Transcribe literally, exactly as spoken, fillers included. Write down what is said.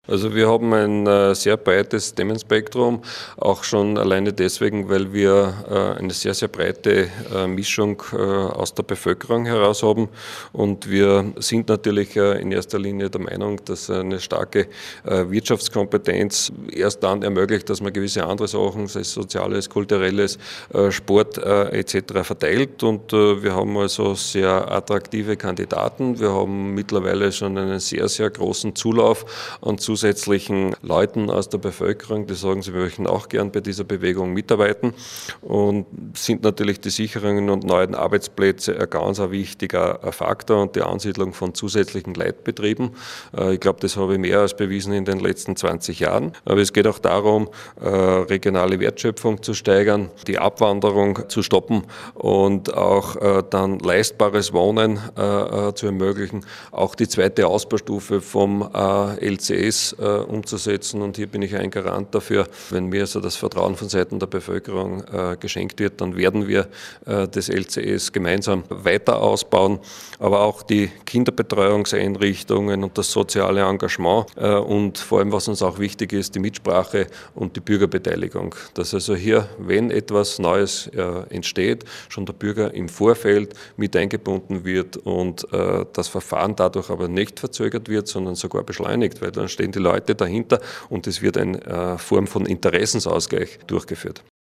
Also wir haben ein äh, sehr breites Themenspektrum, auch schon alleine deswegen, weil wir äh, eine sehr, sehr breite äh, Mischung äh, aus der Bevölkerung heraus haben. Und wir sind natürlich äh, in erster Linie der Meinung, dass eine starke äh, Wirtschaftskompetenz erst dann ermöglicht, dass man gewisse andere Sachen, sei es Soziales, Kulturelles, äh, Sport äh, et cetera verteilt. Und äh, wir haben also sehr attraktive Kandidaten. Wir haben mittlerweile schon einen sehr, sehr großen Zulauf an zusätzlichen Leuten aus der Bevölkerung, die sagen, sie möchten auch gern bei dieser Bewegung mitarbeiten, und sind natürlich die Sicherungen und neuen Arbeitsplätze ein ganz ein wichtiger Faktor und die Ansiedlung von zusätzlichen Leitbetrieben. Ich glaube, das habe ich mehr als bewiesen in den letzten zwanzig Jahren. Aber es geht auch darum, regionale Wertschöpfung zu steigern, die Abwanderung zu stoppen und auch dann leistbares Wohnen zu ermöglichen, auch die zweite Ausbaustufe vom L C S äh, umzusetzen. Und hier bin ich ein Garant dafür. Wenn mir also das Vertrauen von Seiten der Bevölkerung äh, geschenkt wird, dann werden wir äh, das L C S gemeinsam weiter ausbauen. Aber auch die Kinderbetreuungseinrichtungen und das soziale Engagement äh, und vor allem, was uns auch wichtig ist, die Mitsprache und die Bürgerbeteiligung. Dass also hier, wenn etwas Neues äh, entsteht, schon der Bürger im Vorfeld mit eingebunden wird und äh, das Verfahren dadurch aber nicht verzögert wird, sondern sogar beschleunigt, weil dann stehen die Leute dahinter und es wird eine Form von Interessensausgleich durchgeführt.